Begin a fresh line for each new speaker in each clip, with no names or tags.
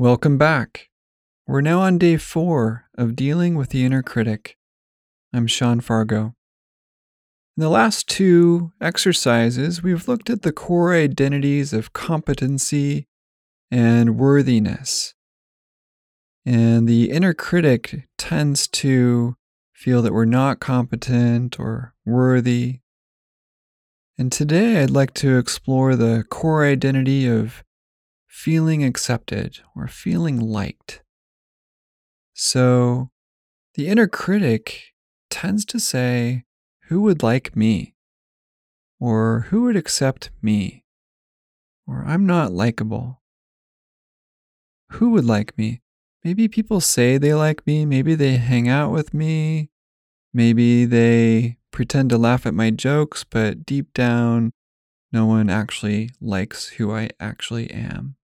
Welcome back. We're now on day 4 of dealing with the inner critic. I'm Sean Fargo. In the last 2 exercises, we've looked at the core identities of competency and worthiness. And the inner critic tends to feel that we're not competent or worthy. And today I'd like to explore the core identity of feeling accepted or feeling liked. So the inner critic tends to say, who would like me? Or who would accept me? Or I'm not likable. Who would like me? Maybe people say they like me. Maybe they hang out with me. Maybe they pretend to laugh at my jokes, but deep down, no one actually likes who I actually am.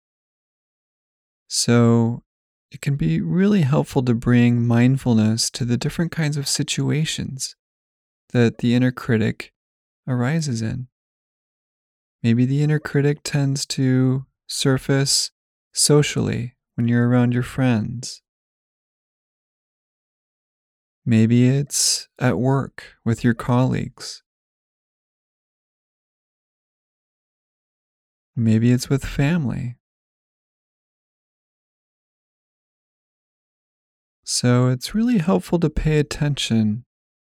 So it can be really helpful to bring mindfulness to the different kinds of situations that the inner critic arises in. Maybe the inner critic tends to surface socially when you're around your friends. Maybe it's at work with your colleagues. Maybe it's with family. So it's really helpful to pay attention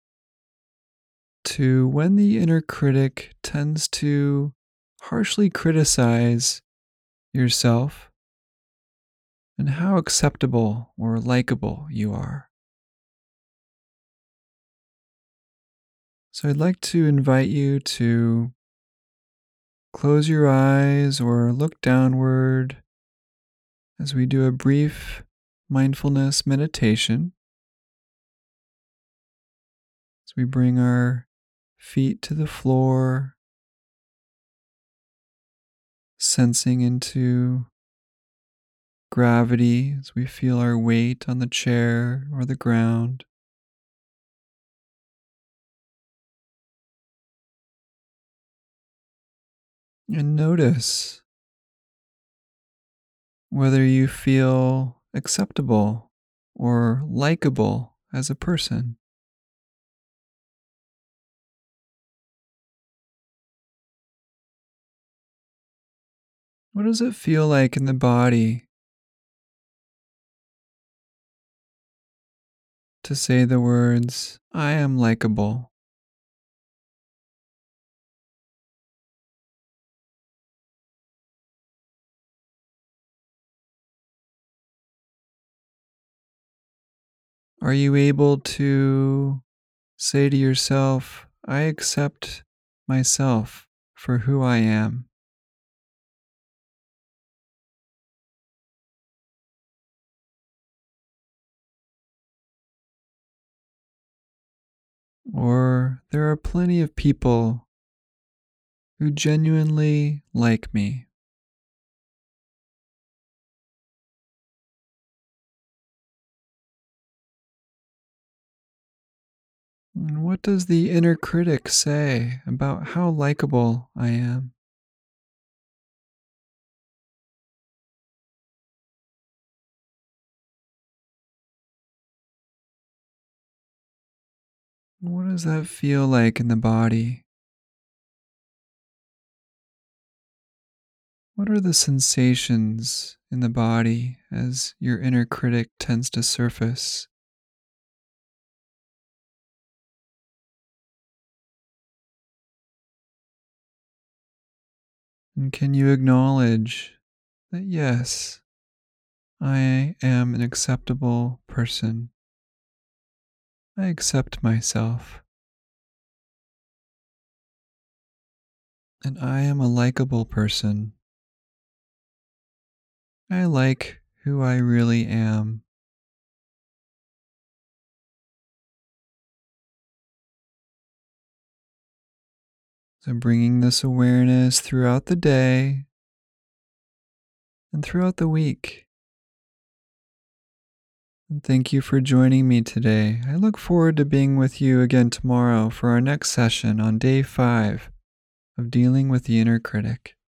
to when the inner critic tends to harshly criticize yourself and how acceptable or likable you are. So I'd like to invite you to close your eyes or look downward as we do a brief mindfulness meditation. As we bring our feet to the floor, sensing into gravity as we feel our weight on the chair or the ground. And notice whether you feel acceptable or likable as a person. What does it feel like in the body to say the words, I am likable? Are you able to say to yourself, I accept myself for who I am? Or there are plenty of people who genuinely like me. And what does the inner critic say about how likable I am? What does that feel like in the body? What are the sensations in the body as your inner critic tends to surface? And can you acknowledge that yes, I am an acceptable person? I accept myself. And I am a likable person. I like who I really am. So bringing this awareness throughout the day and throughout the week. And thank you for joining me today. I look forward to being with you again tomorrow for our next session on day 5 of dealing with the inner critic.